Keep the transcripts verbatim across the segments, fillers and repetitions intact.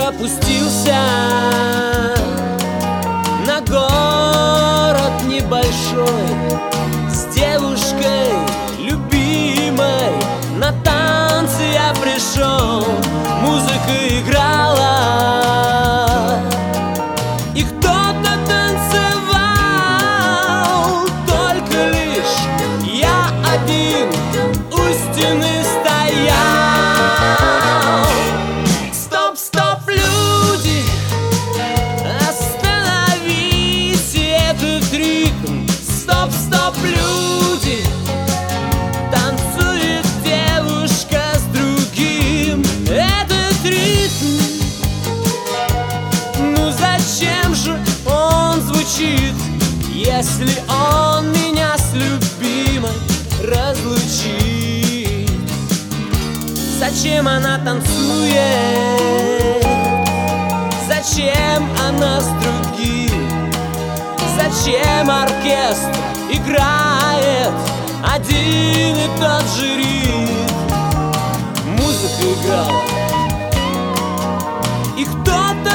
опустился на город небольшой с девушкой любимой. На танцы я пришел, музыка играла, и кто-то танцевал, только лишь я один у стены стоял. Стоп, стоп, люди, остановите этот ритм. Стоп, стоп, люди, танцует девушка с другим этот ритм. Ну зачем же он звучит, если он меня с любимой разлучит? Зачем она танцует? Зачем она с другим? Зачем оркестр играет один и тот же ритм? Музыка играла, и кто-то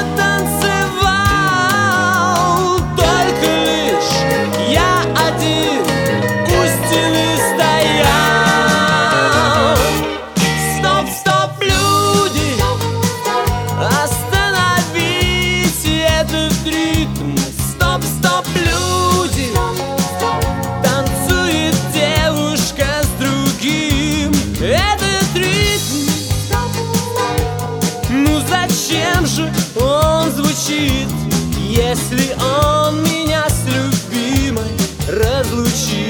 танцевал, только лишь я один у стены стоял. Стоп, стоп, люди, остановите этот ритм. Стоп, стоп, люди, танцует девушка с другим этот ритм. Ну зачем же он звучит, если он меня с любимой разлучит?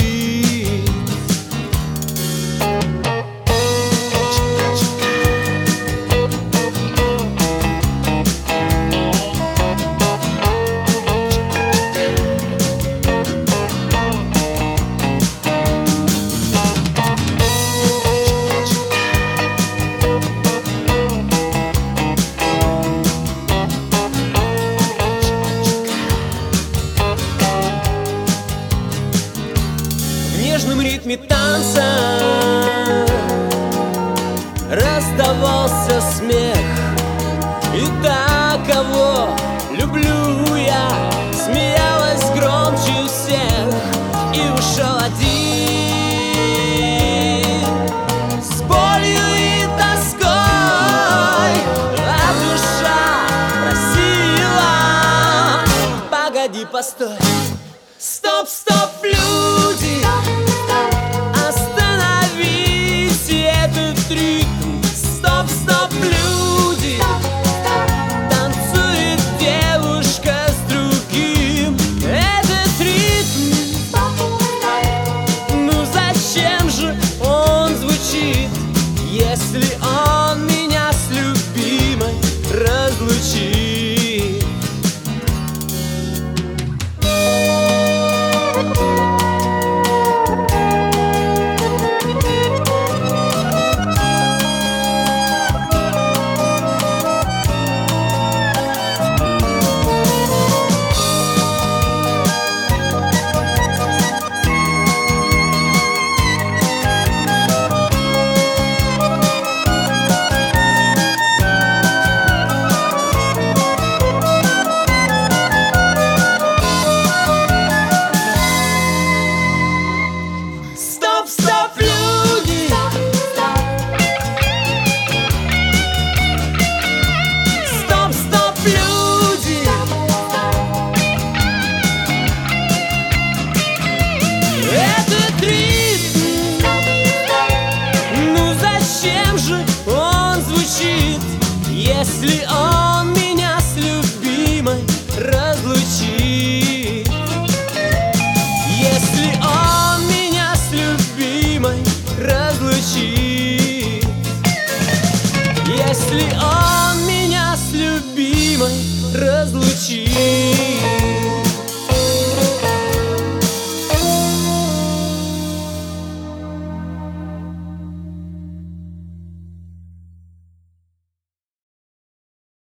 В нежном ритме танца раздавался смех, и та, кого люблю я, смеялась громче всех. И ушел один с болью и тоской, а душа просила: погоди, постой. Стоп, стоп, люди, остановите этот ритм. Стоп, стоп, люди, танцует девушка с другим этот ритм. Ну зачем же он звучит, если он меня с любимой разлучит? Стоп, стоп, люди, стоп, стоп, люди, этот ритм. Ну зачем же он звучит, если он меня с любимой разлучит? Если он меня с любимой разлучит, если он меня с любимой разлучит.